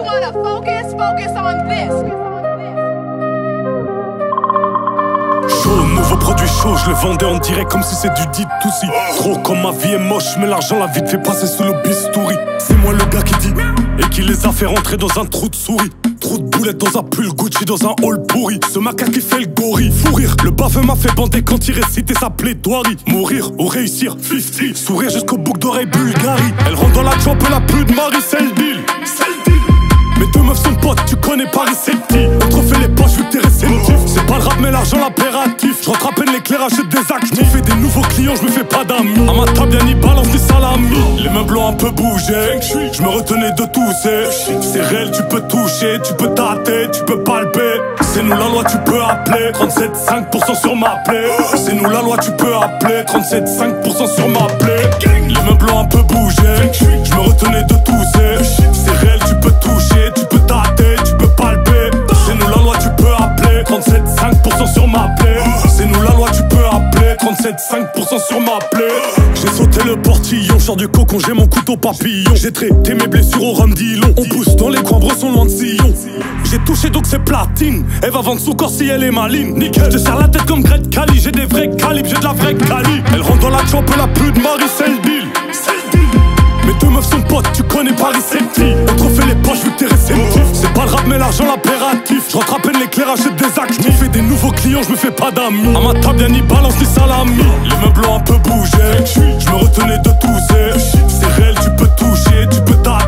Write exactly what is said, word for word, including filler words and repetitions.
wanna focus, focus on this. Chaud, nouveau produit chaud, je le vendais en direct comme si c'est du dit tout si. Trop comme ma vie est moche, mais l'argent la vie te fait passer sous le bistouri. C'est moi le gars qui dit et qui les a fait rentrer dans un trou de souris. Trou de boulettes dans un pull Gucci dans un hall pourri. Ce macaque qui fait le gorille, fou rire. Le baveux m'a fait bander quand il récitait sa plaidoirie. Mourir ou réussir, cinquante. Sourire jusqu'au bouc d'oreille Bulgarie. Elle rentre dans la job, elle a plus de mari, c'est le deal. C'est le deal. Mes deux meufs sont potes, tu connais Paris, c'est petit. On te refait les poches vu que t'es réceptif. C'est pas le rap mais l'argent l'impératif. Je rentre à peine l'éclairage et des actes. Je me fais des nouveaux clients, je me fais pas d'amis. À ma table y'a ni balance ni salami. Les meubles ont un peu bougé, je me retenais de tousser. C'est réel, tu peux toucher, tu peux tâter, tu peux palper. C'est nous la loi, tu peux appeler trente-sept virgule cinq pour cent sur ma plaie. C'est nous la loi, tu peux appeler trente-sept virgule cinq pour cent sur ma plaie. Les meubles ont un peu bougé, je me retenais de tousser. C'est réel, tu peux toucher, tu peux tâter, tu peux palper. C'est nous la loi, tu peux appeler trente-sept virgule cinq pour cent sur ma plaie. C'est nous la loi, tu peux appeler trente-sept virgule cinq pour cent sur ma plaie. J'ai sauté le portillon, sors du cocon, j'ai mon couteau papillon. J'ai traité mes blessures au rhum d'Ilon. On pousse dans les coins, bressons loin de sillon. J'ai touché donc c'est platine. Elle va vendre son corps si elle est maligne. Nickel, je te serre la tête comme Greg Cali. J'ai des vrais calibres, j'ai de la vraie cali. Elle rentre dans la job, elle a plus de mari, c'est le deal. C'est le deal. Mes deux meufs sont potes, tu connais Paris, c'est petit. On te refait les poches vu que t'es réceptif. C'est pas le rap mais l'argent l'impératif. Je rentre à peine l'éclairage et des actes. Je me fais des nouveaux clients, je me fais pas d'amis. À ma table y'a ni balance ni salami. Les meubles ont un peu bougé, je me retenais de tousser. C'est réel, tu peux toucher, tu peux tâter.